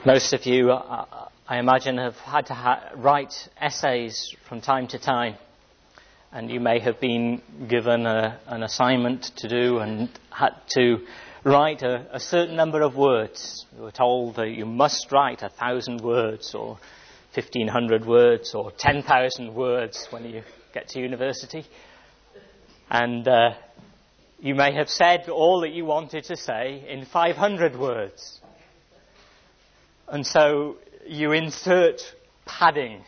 Most of you, I imagine, have had to write essays from time to time. And you may have been given an assignment to do and had to write a certain number of words. You were told that you must write 1,000 words or 1,500 words or 10,000 words when you get to university. And you may have said all that you wanted to say in 500 words. And so you insert padding.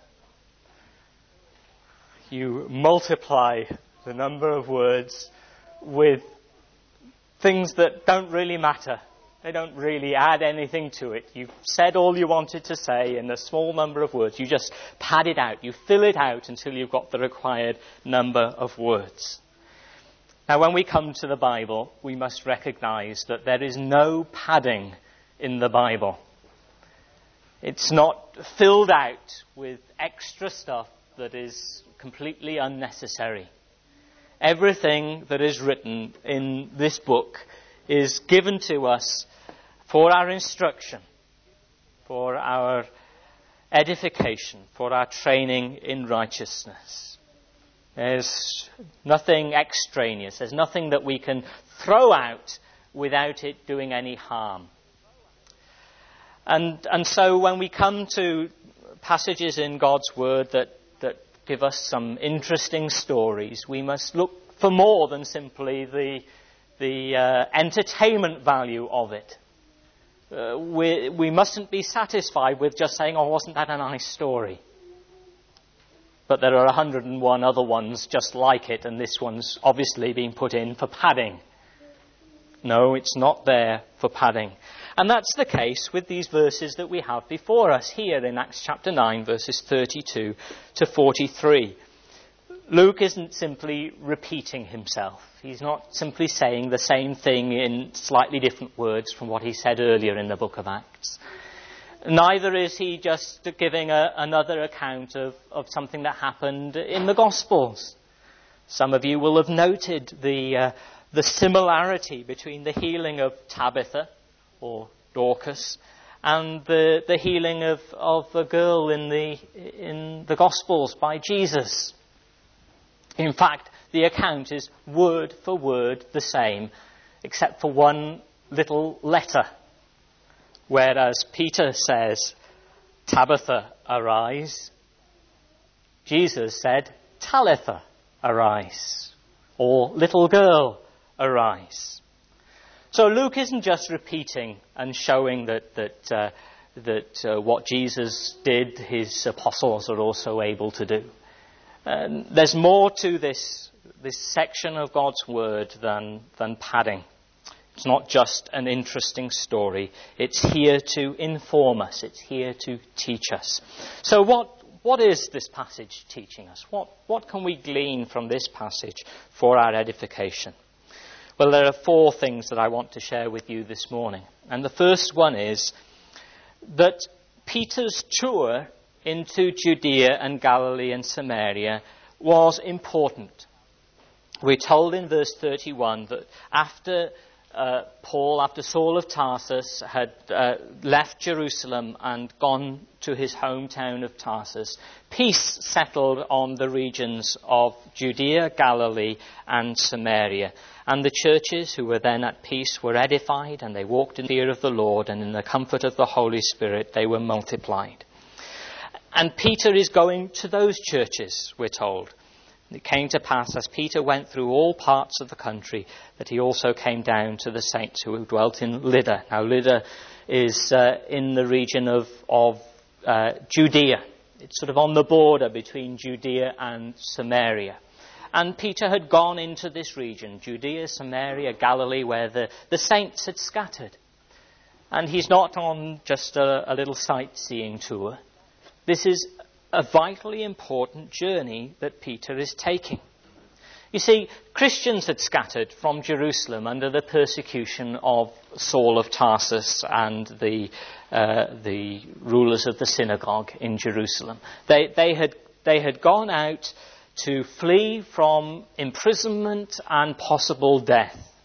You multiply the number of words with things that don't really matter. They don't really add anything to it. You've said all you wanted to say in a small number of words. You just pad it out. You fill it out until you've got the required number of words. Now, when we come to the Bible, we must recognize that there is no padding in the Bible. It's not filled out with extra stuff that is completely unnecessary. Everything that is written in this book is given to us for our instruction, for our edification, for our training in righteousness. There's nothing extraneous. There's nothing that we can throw out without it doing any harm. And so when we come to passages in God's Word that give us some interesting stories, we must look for more than simply the entertainment value of it. We mustn't be satisfied with just saying, oh, wasn't that a nice story? But there are 101 other ones just like it, and this one's obviously being put in for padding. No, it's not there for padding. And that's the case with these verses that we have before us here in Acts chapter 9, verses 32 to 43. Luke isn't simply repeating himself. He's not simply saying the same thing in slightly different words from what he said earlier in the book of Acts. Neither is he just giving another account of something that happened in the Gospels. Some of you will have noted the similarity between the healing of Tabitha, or Dorcas, and the healing of a girl in the Gospels by Jesus. In fact, the account is word for word the same, except for one little letter. Whereas Peter says, Tabitha, arise, Jesus said, Talitha, arise, or little girl, arise. So Luke isn't just repeating and showing that what Jesus did, his apostles are also able to do. There's more to this section of God's Word than padding. It's not just an interesting story. It's here to inform us. It's here to teach us. So what is this passage teaching us? What can we glean from this passage for our edification? Well, there are 4 things that I want to share with you this morning. And the first one is that Peter's tour into Judea and Galilee and Samaria was important. We're told in verse 31 that after Saul of Tarsus had left Jerusalem and gone to his hometown of Tarsus, peace settled on the regions of Judea, Galilee, and Samaria. And the churches who were then at peace were edified, and they walked in the fear of the Lord, and in the comfort of the Holy Spirit they were multiplied. And Peter is going to those churches, we're told. It came to pass, as Peter went through all parts of the country, that he also came down to the saints who dwelt in Lydda. Now, Lydda is in the region of Judea. It's sort of on the border between Judea and Samaria. And Peter had gone into this region, Judea, Samaria, Galilee, where the saints had scattered. And he's not on just a little sightseeing tour. This is a vitally important journey that Peter is taking. You see, Christians had scattered from Jerusalem under the persecution of Saul of Tarsus and the rulers of the synagogue in Jerusalem. They had gone out to flee from imprisonment and possible death.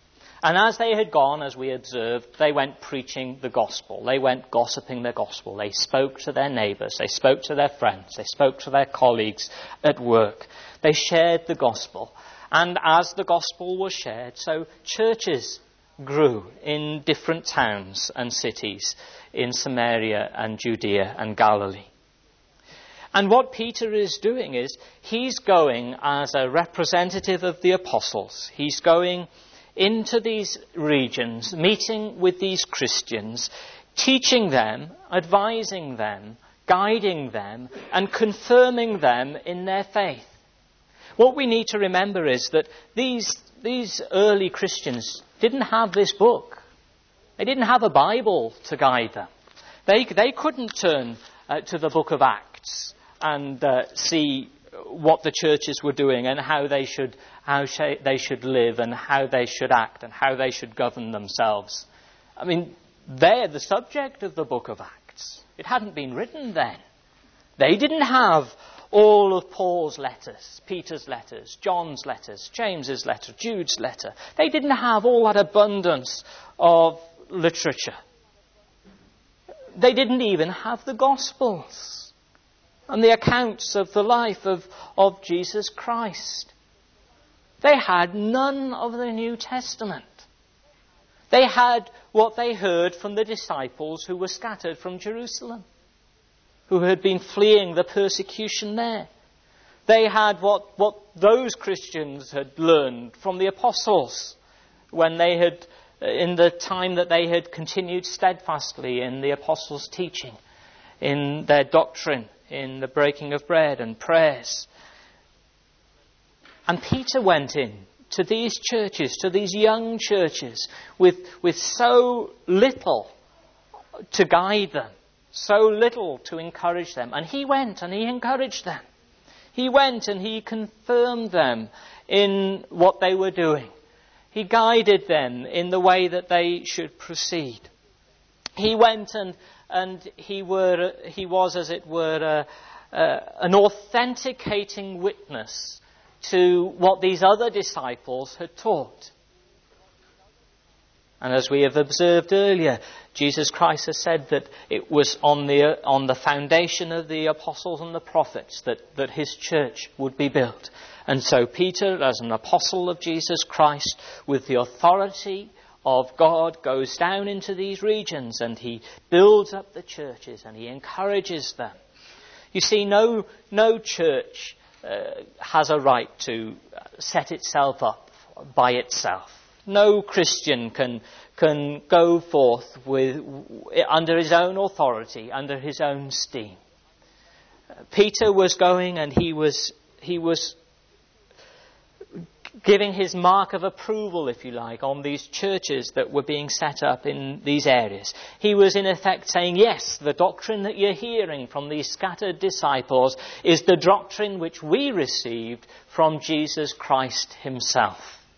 And as they had gone, as we observed, they went preaching the gospel. They went gossiping the gospel. They spoke to their neighbours. They spoke to their friends. They spoke to their colleagues at work. They shared the gospel. And as the gospel was shared, so churches grew in different towns and cities in Samaria and Judea and Galilee. And what Peter is doing is he's going as a representative of the apostles. He's going into these regions, meeting with these Christians, teaching them, advising them, guiding them, and confirming them in their faith. What we need to remember is that these early Christians didn't have this book. They didn't have a Bible to guide them. They couldn't turn to the book of Acts and see what the churches were doing and how they should live and how they should act and how they should govern themselves. I mean, they're the subject of the book of Acts. It hadn't been written then. They didn't have all of Paul's letters, Peter's letters, John's letters, James's letter, Jude's letter. They didn't have all that abundance of literature. They didn't even have the Gospels and the accounts of the life of Jesus Christ. They had none of the New Testament. They had what they heard from the disciples who were scattered from Jerusalem, who had been fleeing the persecution there. They had what those Christians had learned from the apostles when they had, in the time that they had continued steadfastly in the apostles' teaching, in their doctrine, in the breaking of bread and prayers. And Peter went in to these churches, to these young churches, with so little to guide them, so little to encourage them. And he went and he encouraged them. He went and he confirmed them in what they were doing. He guided them in the way that they should proceed. He went and he was, as it were, an authenticating witness to what these other disciples had taught. And as we have observed earlier, Jesus Christ has said that it was on the foundation of the apostles and the prophets that his church would be built. And so Peter, as an apostle of Jesus Christ, with the authority of God, goes down into these regions and he builds up the churches and he encourages them. You see, no church has a right to set itself up by itself. No Christian can go forth under his own authority, under his own steam. Peter was going and he was giving his mark of approval, if you like, on these churches that were being set up in these areas. He was in effect saying, yes, the doctrine that you're hearing from these scattered disciples is the doctrine which we received from Jesus Christ himself.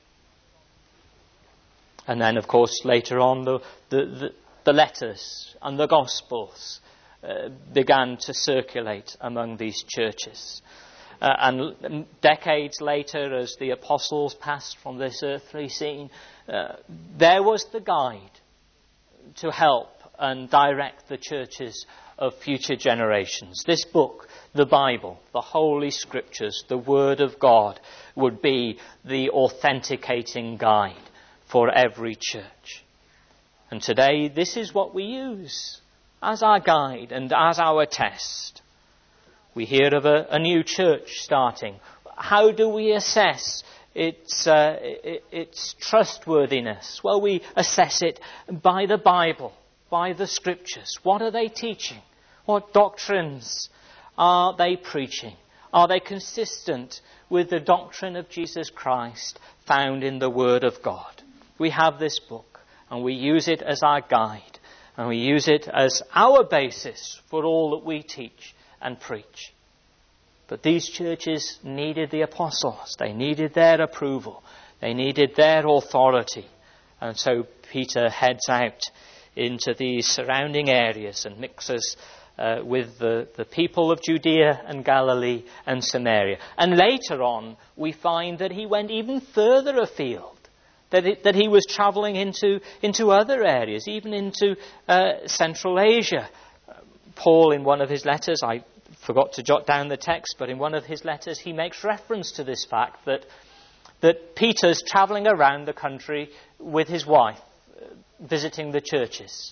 And then, of course, later on, the letters and the Gospels began to circulate among these churches. And decades later, as the apostles passed from this earthly scene, there was the guide to help and direct the churches of future generations. This book, the Bible, the Holy Scriptures, the Word of God, would be the authenticating guide for every church. And today, this is what we use as our guide and as our test. We hear of a new church starting. How do we assess its trustworthiness? Well, we assess it by the Bible, by the Scriptures. What are they teaching? What doctrines are they preaching? Are they consistent with the doctrine of Jesus Christ found in the Word of God? We have this book, and we use it as our guide, and we use it as our basis for all that we teach and preach. But these churches needed the apostles. They needed their approval. They needed their authority. And so Peter heads out into these surrounding areas and mixes with the people of Judea and Galilee and Samaria. And later on, we find that he went even further afield that he was travelling into other areas, even into Central Asia. Paul, in one of his letters, I forgot to jot down the text, but in one of his letters he makes reference to this fact that Peter's travelling around the country with his wife, visiting the churches.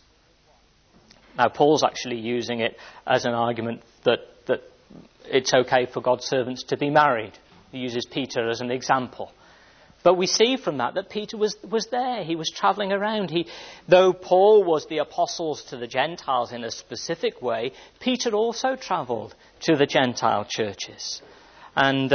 Now, Paul's actually using it as an argument that it's okay for God's servants to be married. He uses Peter as an example. But we see from that Peter was there. He was travelling around. Though Paul was the apostles to the Gentiles in a specific way, Peter also travelled to the Gentile churches and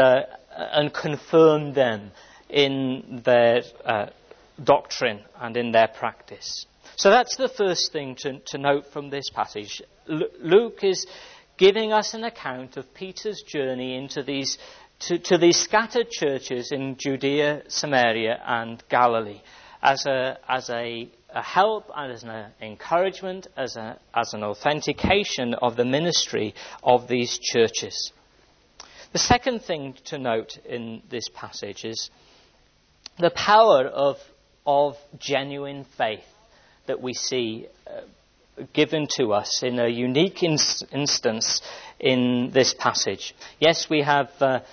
confirmed them in their doctrine and in their practice. So that's the first thing to note from this passage. Luke is giving us an account of Peter's journey into these scattered churches in Judea, Samaria and Galilee as a help and as an encouragement, as an authentication of the ministry of these churches. The second thing to note in this passage is the power of genuine faith that we see given to us in a unique instance in this passage. Yes, we have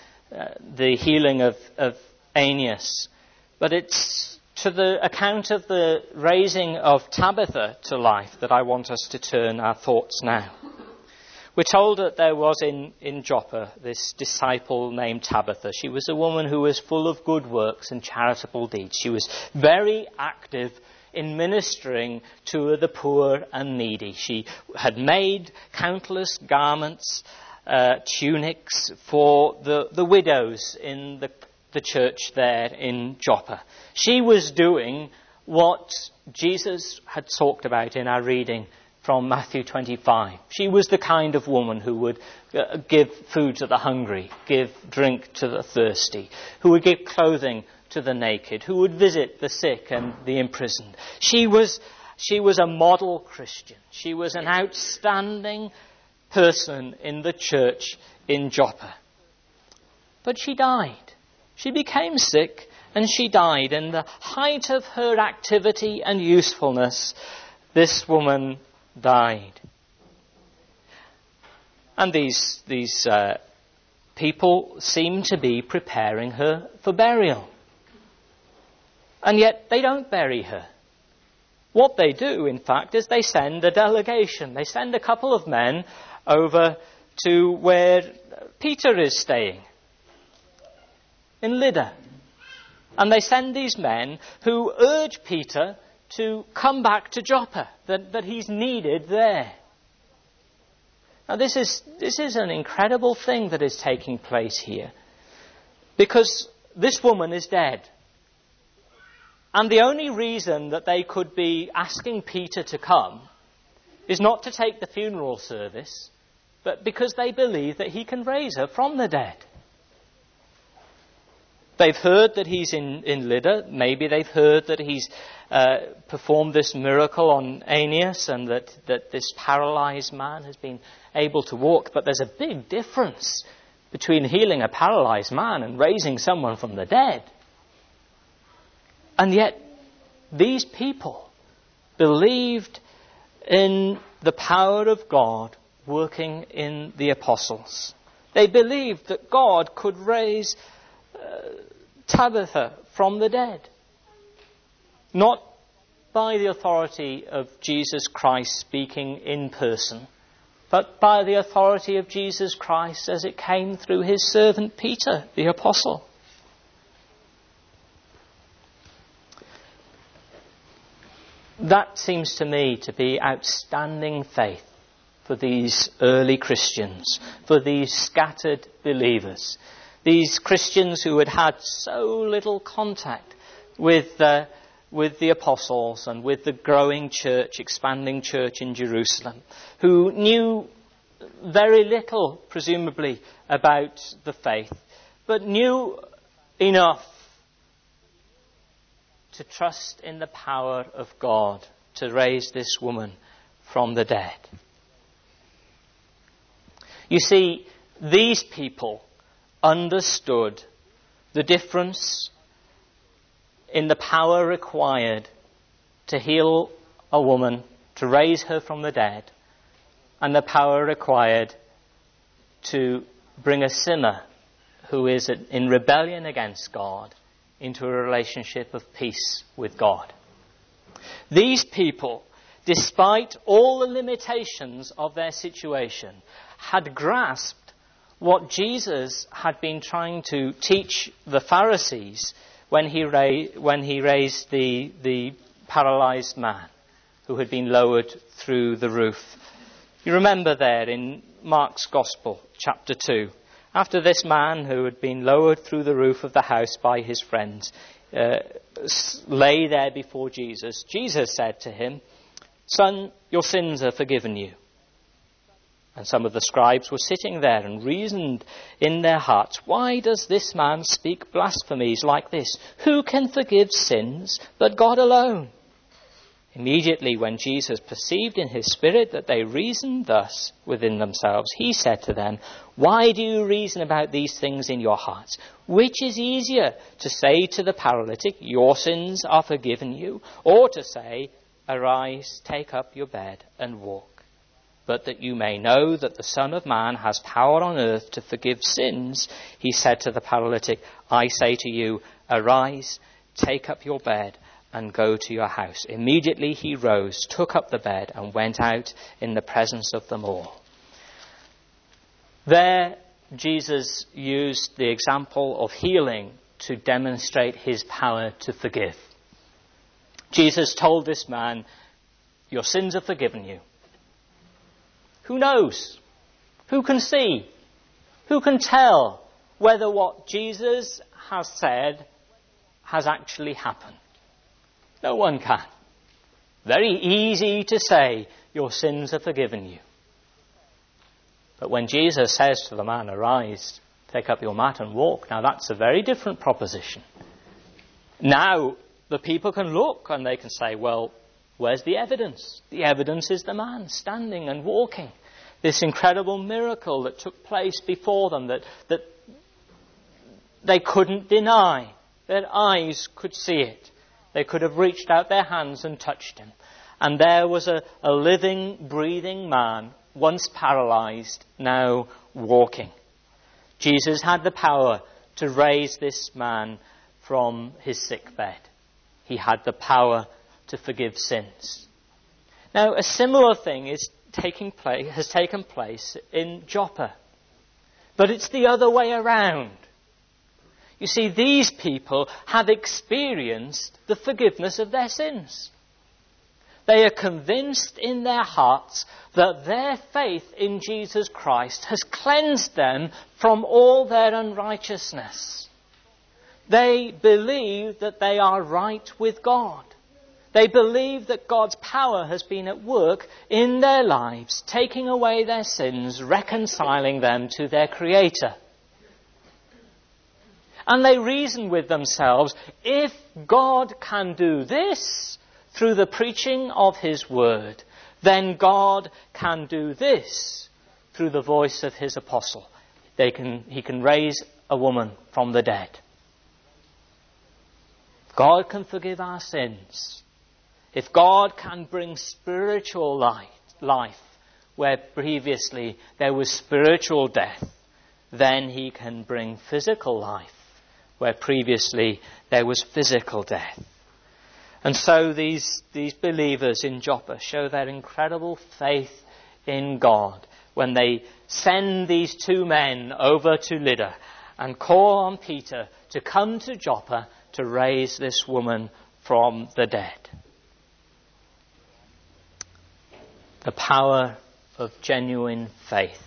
the healing of Aeneas, but it's to the account of the raising of Tabitha to life that I want us to turn our thoughts now. We're told that there was in Joppa this disciple named Tabitha. She was a woman who was full of good works and charitable deeds. She was very active in ministering to the poor and needy. She had made countless garments, tunics for the widows in the church there in Joppa. She was doing what Jesus had talked about in our reading from Matthew 25. She was the kind of woman who would give food to the hungry, give drink to the thirsty, who would give clothing to the naked, who would visit the sick and the imprisoned. She was a model Christian. She was an outstanding person in the church in Joppa. But she died. She became sick and she died. In the height of her activity and usefulness, this woman died. And these people seem to be preparing her for burial. And yet they don't bury her. What they do, in fact, is they send a delegation. They send a couple of men over to where Peter is staying, in Lydda. And they send these men who urge Peter to come back to Joppa, that he's needed there. Now this is an incredible thing that is taking place here, because this woman is dead. And the only reason that they could be asking Peter to come is not to take the funeral service, but because they believe that he can raise her from the dead. They've heard that he's in Lydda. Maybe they've heard that he's performed this miracle on Aeneas and that this paralyzed man has been able to walk. But there's a big difference between healing a paralyzed man and raising someone from the dead. And yet, these people believed in the power of God working in the apostles. They believed that God could raise Tabitha from the dead. Not by the authority of Jesus Christ speaking in person, but by the authority of Jesus Christ as it came through his servant Peter, the apostle. That seems to me to be outstanding faith for these early Christians, for these scattered believers. These Christians who had had so little contact with the apostles and with the growing church, expanding church in Jerusalem, who knew very little, presumably, about the faith, but knew enough to trust in the power of God to raise this woman from the dead. You see, these people understood the difference in the power required to heal a woman, to raise her from the dead, and the power required to bring a sinner who is in rebellion against God into a relationship of peace with God. These people, despite all the limitations of their situation, had grasped what Jesus had been trying to teach the Pharisees when he raised the paralyzed man who had been lowered through the roof. You remember there in Mark's Gospel, chapter 2, after this man who had been lowered through the roof of the house by his friends lay there before Jesus, Jesus said to him, "Son, your sins are forgiven you." And some of the scribes were sitting there and reasoned in their hearts, "Why does this man speak blasphemies like this? Who can forgive sins but God alone?" Immediately when Jesus perceived in his spirit that they reasoned thus within themselves, he said to them, "Why do you reason about these things in your hearts? Which is easier, to say to the paralytic, 'Your sins are forgiven you,' or to say, 'Arise, take up your bed and walk'? But that you may know that the Son of Man has power on earth to forgive sins," he said to the paralytic, "I say to you, arise, take up your bed and go to your house." Immediately he rose, took up the bed, and went out in the presence of them all. There, Jesus used the example of healing to demonstrate his power to forgive. Jesus told this man, "Your sins are forgiven you." Who knows? Who can see? Who can tell whether what Jesus has said has actually happened? No one can. Very easy to say, "Your sins are forgiven you." But when Jesus says to the man, "Arise, take up your mat and walk," now that's a very different proposition. Now the people can look and they can say, "Well, where's the evidence?" The evidence is the man standing and walking. This incredible miracle that took place before them that they couldn't deny. Their eyes could see it. They could have reached out their hands and touched him. And there was a living, breathing man, once paralyzed, now walking. Jesus had the power to raise this man from his sick bed. He had the power to forgive sins. Now, a similar thing has taken place in Joppa. But it's the other way around. You see, these people have experienced the forgiveness of their sins. They are convinced in their hearts that their faith in Jesus Christ has cleansed them from all their unrighteousness. They believe that they are right with God. They believe that God's power has been at work in their lives, taking away their sins, reconciling them to their Creator. And they reason with themselves, if God can do this through the preaching of his word, then God can do this through the voice of his apostle. He can raise a woman from the dead. God can forgive our sins. If God can bring spiritual life where previously there was spiritual death, then he can bring physical life where previously there was physical death. And so these believers in Joppa show their incredible faith in God when they send these two men over to Lydda and call on Peter to come to Joppa to raise this woman from the dead. The power of genuine faith.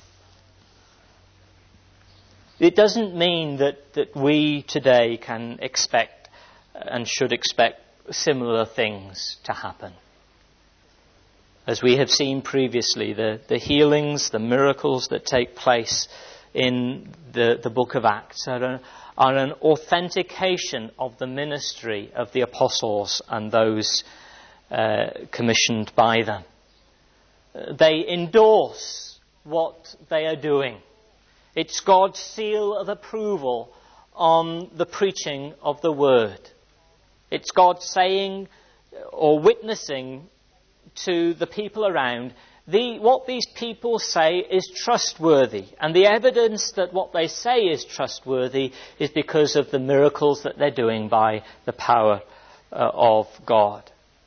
It doesn't mean that we today can expect and should expect similar things to happen. As we have seen previously, the healings, the miracles that take place in the book of Acts are an authentication of the ministry of the apostles and those commissioned by them. They endorse what they are doing. It's God's seal of approval on the preaching of the word. It's God saying or witnessing to the people around, what these people say is trustworthy. And the evidence that what they say is trustworthy is because of the miracles that they're doing by the power of God.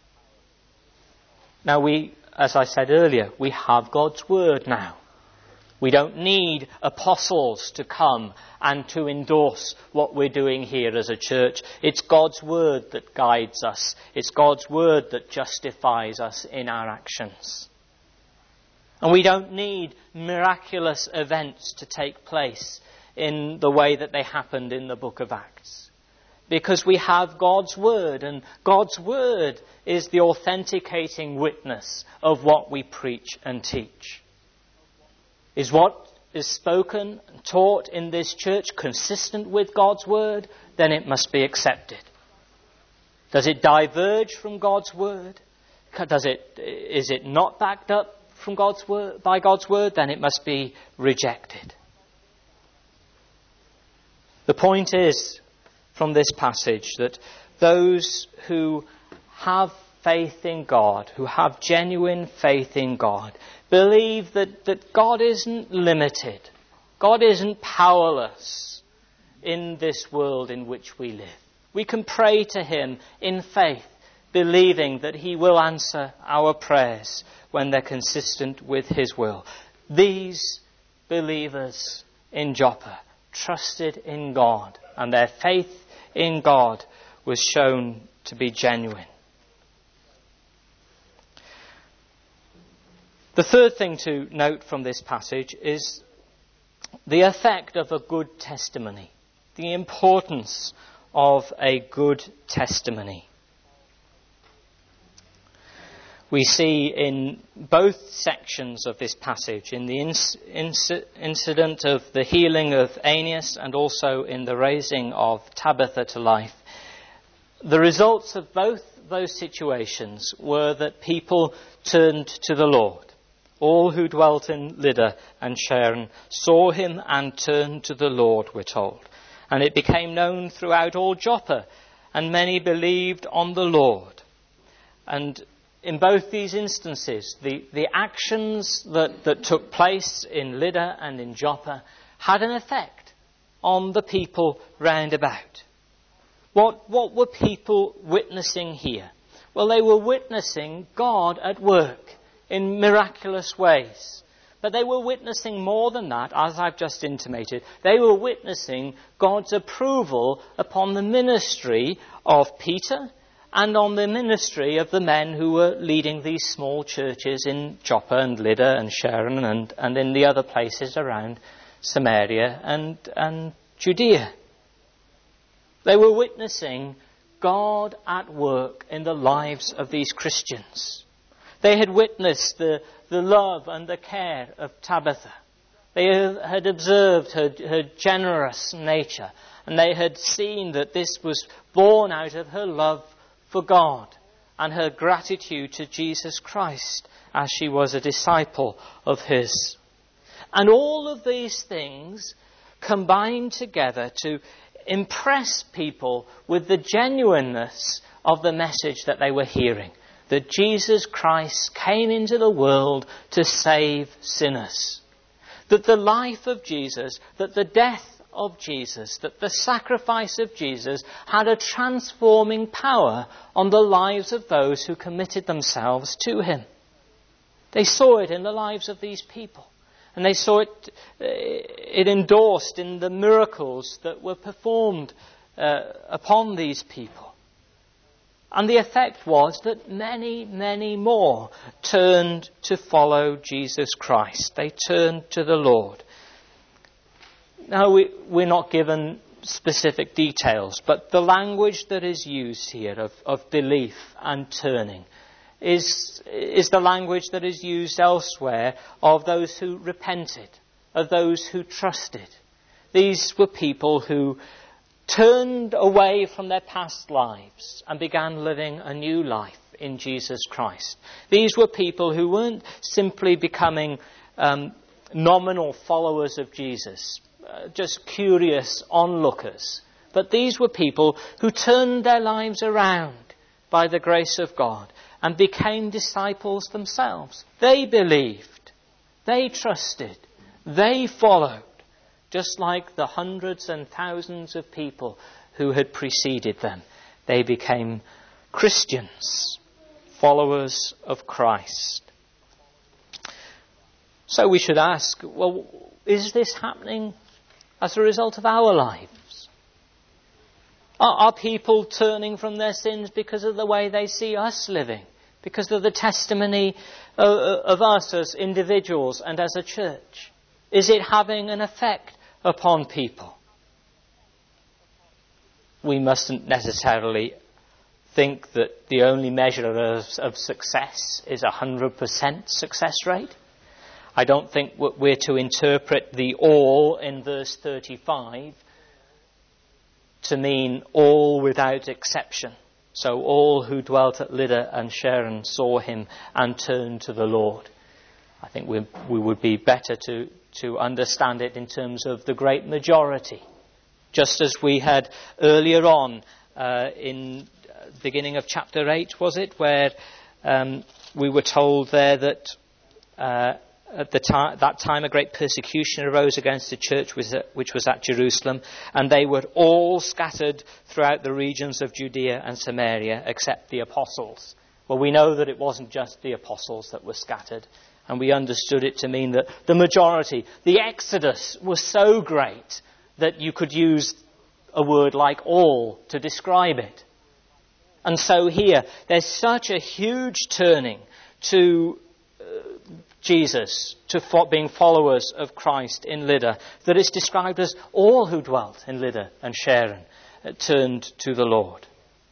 Now as I said earlier, we have God's word now. We don't need apostles to come and to endorse what we're doing here as a church. It's God's word that guides us. It's God's word that justifies us in our actions. And we don't need miraculous events to take place in the way that they happened in the book of Acts. Because we have God's word, and God's word is the authenticating witness of what we preach and teach. Is what is spoken and taught in this church consistent with God's word? Then it must be accepted. Does it diverge from God's word? Is it not backed up from God's word, by God's word? Then it must be rejected. The point is, from this passage, that those who have faith in God, who have genuine faith in God, believe that God isn't limited. God isn't powerless in this world in which we live. We can pray to him in faith, believing that he will answer our prayers when they're consistent with his will. These believers in Joppa trusted in God, and their faith in God was shown to be genuine. The third thing to note from this passage is the effect of a good testimony, the importance of a good testimony. We see in both sections of this passage, in the incident of the healing of Aeneas and also in the raising of Tabitha to life, the results of both those situations were that people turned to the Lord. All who dwelt in Lydda and Sharon saw him and turned to the Lord, we're told. And it became known throughout all Joppa, and many believed on the Lord. And in both these instances, the actions that took place in Lydda and in Joppa had an effect on the people round about. What were people witnessing here? Well, they were witnessing God at work in miraculous ways. But they were witnessing more than that, as I've just intimated. They were witnessing God's approval upon the ministry of Peter and on the ministry of the men who were leading these small churches in Joppa and Lydda and Sharon and in the other places around Samaria and Judea. They were witnessing God at work in the lives of these Christians. They had witnessed the love and the care of Tabitha. They had observed her generous nature, and they had seen that this was born out of her love for God and her gratitude to Jesus Christ as she was a disciple of his. And all of these things combined together to impress people with the genuineness of the message that they were hearing. That Jesus Christ came into the world to save sinners. That the life of Jesus, that the death of Jesus, that the sacrifice of Jesus had a transforming power on the lives of those who committed themselves to him. They saw it in the lives of these people. And they saw it endorsed in the miracles that were performed upon these people. And the effect was that many, many more turned to follow Jesus Christ. They turned to the Lord. Now, we're not given specific details, but the language that is used here of belief and turning is the language that is used elsewhere of those who repented, of those who trusted. These were people who turned away from their past lives and began living a new life in Jesus Christ. These were people who weren't simply becoming nominal followers of Jesus, just curious onlookers, But these were people who turned their lives around by the grace of God and became disciples themselves. They believed, they trusted, they followed, just like the hundreds and thousands of people who had preceded them. They became Christians, followers of Christ. So we should ask, well, is this happening as a result of our lives? Are people turning from their sins because of the way they see us living? Because of the testimony of us as individuals and as a church? Is it having an effect upon people? We mustn't necessarily think that the only measure of success is 100% success rate. I don't think we're to interpret the all in verse 35 to mean all without exception. So all who dwelt at Lydda and Sharon saw him and turned to the Lord. I think we would be better to understand it in terms of the great majority. Just as we had earlier on in the beginning of chapter 8, was it, where we were told there that at that time a great persecution arose against the church which was at Jerusalem, and they were all scattered throughout the regions of Judea and Samaria except the apostles. Well, we know that it wasn't just the apostles that were scattered, and we understood it to mean that the majority, the exodus, was so great that you could use a word like all to describe it. And so here, there's such a huge turning to Jesus, to being followers of Christ in Lydda, that it's described as all who dwelt in Lydda and Sharon turned to the Lord.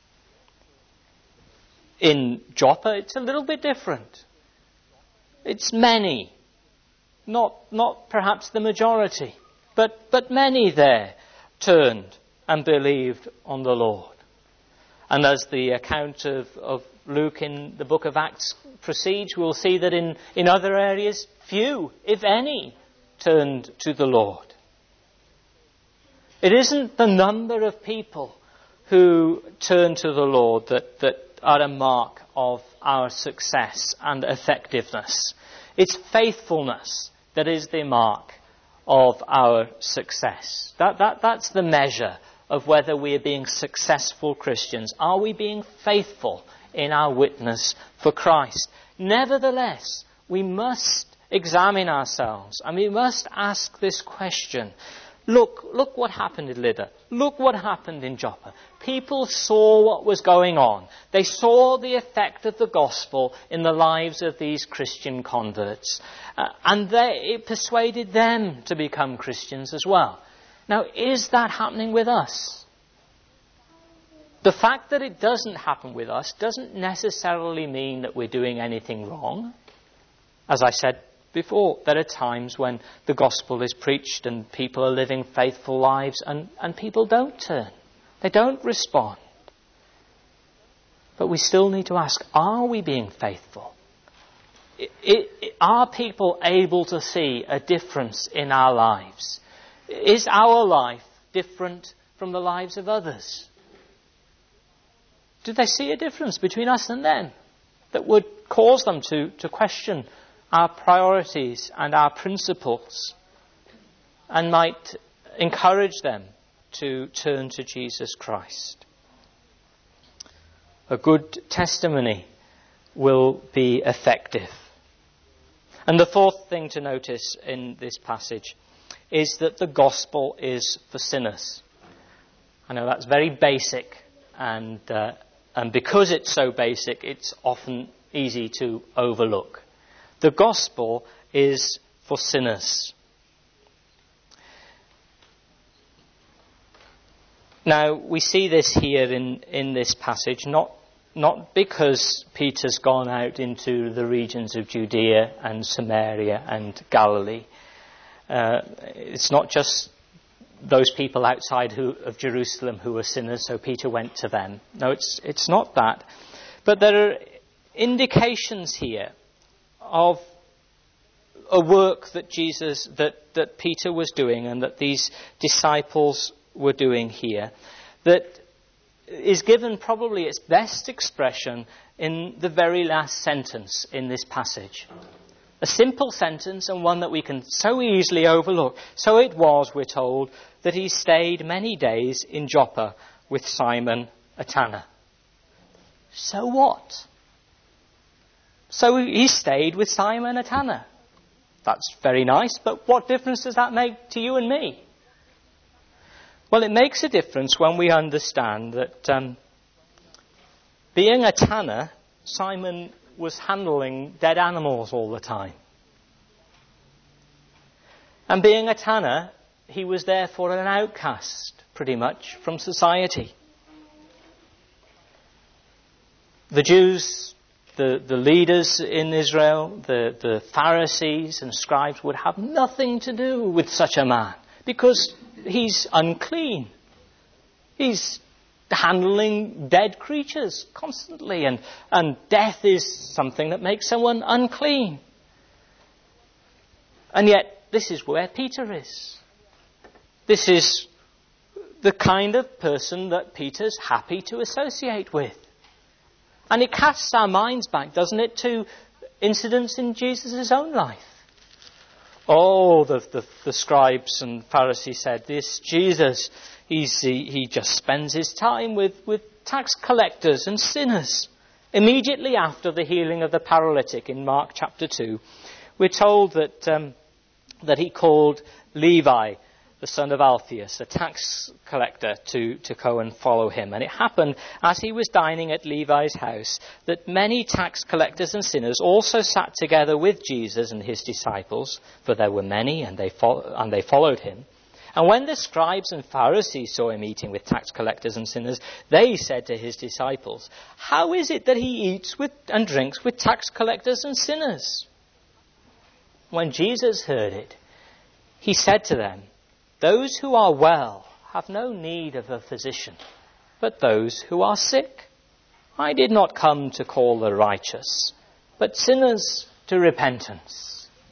In Joppa, it's a little bit different. It's many, not perhaps the majority, but many there turned and believed on the Lord. And as the account of Luke in the book of Acts proceeds, we'll see that in other areas, few, if any, turned to the Lord. It isn't the number of people who turn to the Lord that are a mark of our success and effectiveness. It's faithfulness that is the mark of our success. That's the measure of whether we are being successful Christians. Are we being faithful in our witness for Christ? Nevertheless, we must examine ourselves and we must ask this question. Look what happened in Lydda. Look what happened in Joppa. People saw what was going on. They saw the effect of the gospel in the lives of these Christian converts. And it persuaded them to become Christians as well. Now, is that happening with us? The fact that it doesn't happen with us doesn't necessarily mean that we're doing anything wrong. As I said before, there are times when the gospel is preached and people are living faithful lives and people don't turn. They don't respond. But we still need to ask, are we being faithful? Are people able to see a difference in our lives? Is our life different from the lives of others? Do they see a difference between us and them that would cause them to question our priorities and our principles and might encourage them to turn to Jesus Christ? A good testimony will be effective. And the fourth thing to notice in this passage is that the gospel is for sinners. I know that's very basic, and because it's so basic, it's often easy to overlook. The gospel is for sinners. Now, we see this here in this passage, not because Peter's gone out into the regions of Judea and Samaria and Galilee. It's not just those people outside of Jerusalem who were sinners, so Peter went to them. No, it's not that. But there are indications here of a work that Peter was doing and that these disciples we're doing here, that is given probably its best expression in the very last sentence in this passage. A simple sentence, and one that we can so easily overlook. So it was, we're told, that he stayed many days in Joppa with Simon a tanner. So what? So he stayed with Simon a tanner. That's very nice, but what difference does that make to you and me? Well, it makes a difference when we understand that being a tanner, Simon was handling dead animals all the time. And being a tanner, he was therefore an outcast, pretty much, from society. The Jews, the leaders in Israel, the Pharisees and scribes would have nothing to do with such a man, because he's unclean. He's handling dead creatures constantly, and death is something that makes someone unclean. And yet, this is where Peter is. This is the kind of person that Peter's happy to associate with. And it casts our minds back, doesn't it, to incidents in Jesus' own life. Oh, the scribes and Pharisees said, this Jesus, he just spends his time with tax collectors and sinners. Immediately after the healing of the paralytic in Mark chapter 2, we're told that he called Levi, the son of Alphaeus, a tax collector, to go and follow him. And it happened, as he was dining at Levi's house, that many tax collectors and sinners also sat together with Jesus and his disciples, for there were many, and they followed him. And when the scribes and Pharisees saw him eating with tax collectors and sinners, they said to his disciples, "How is it that he eats with and drinks with tax collectors and sinners?" When Jesus heard it, he said to them, "Those who are well have no need of a physician, but those who are sick. I did not come to call the righteous, but sinners to repentance."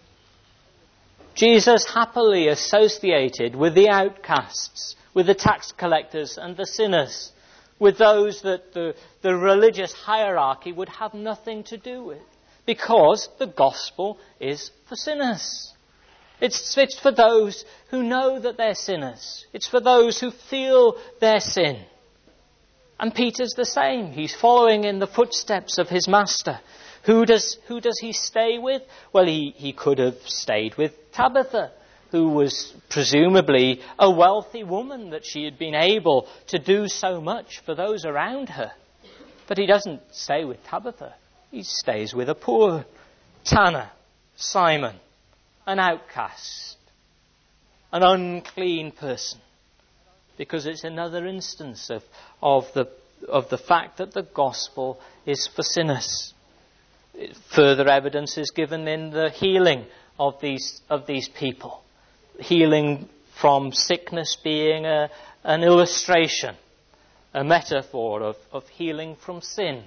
Jesus happily associated with the outcasts, with the tax collectors and the sinners, with those that the religious hierarchy would have nothing to do with, because the gospel is for sinners. It's for those who know that they're sinners. It's for those who feel their sin. And Peter's the same. He's following in the footsteps of his master. Who does he stay with? Well, he could have stayed with Tabitha, who was presumably a wealthy woman, that she had been able to do so much for those around her. But he doesn't stay with Tabitha. He stays with a poor tanner, Simon, an outcast, an unclean person, because it's another instance of the fact that the gospel is for sinners. Further evidence is given in the healing of these people. Healing from sickness being an illustration, a metaphor of healing from sin.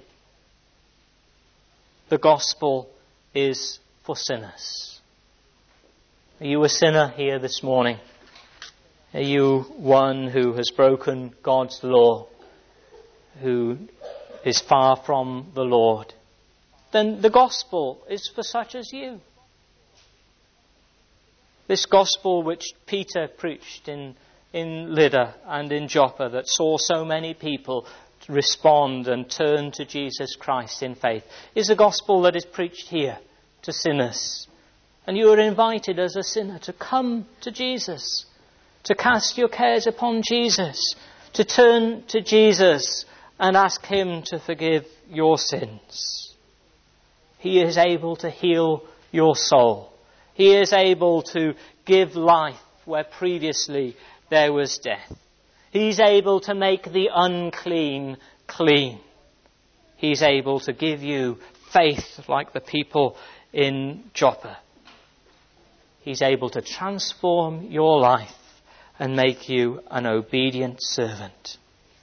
The gospel is for sinners. Are you a sinner here this morning? Are you one who has broken God's law, who is far from the Lord? Then the gospel is for such as you. This gospel which Peter preached in Lydda and in Joppa, that saw so many people respond and turn to Jesus Christ in faith, is a gospel that is preached here to sinners. And you are invited as a sinner to come to Jesus, to cast your cares upon Jesus, to turn to Jesus and ask him to forgive your sins. He is able to heal your soul. He is able to give life where previously there was death. He's able to make the unclean clean. He's able to give you faith like the people in Joppa. He's able to transform your life and make you an obedient servant.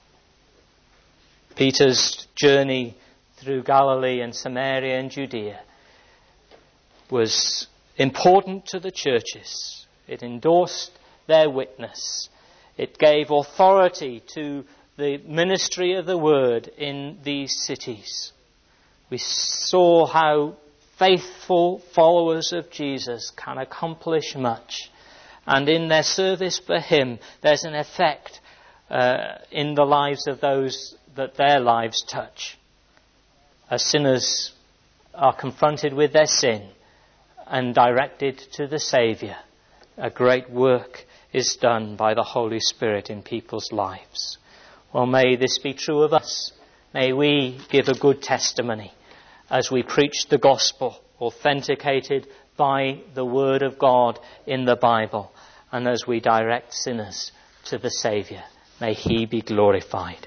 Peter's journey through Galilee and Samaria and Judea was important to the churches. It endorsed their witness. It gave authority to the ministry of the word in these cities. We saw how faithful followers of Jesus can accomplish much. And in their service for him, there's an effect in the lives of those that their lives touch. As sinners are confronted with their sin and directed to the Saviour, a great work is done by the Holy Spirit in people's lives. Well, may this be true of us. May we give a good testimony as we preach the gospel, authenticated by the word of God in the Bible, and as we direct sinners to the Saviour. May he be glorified.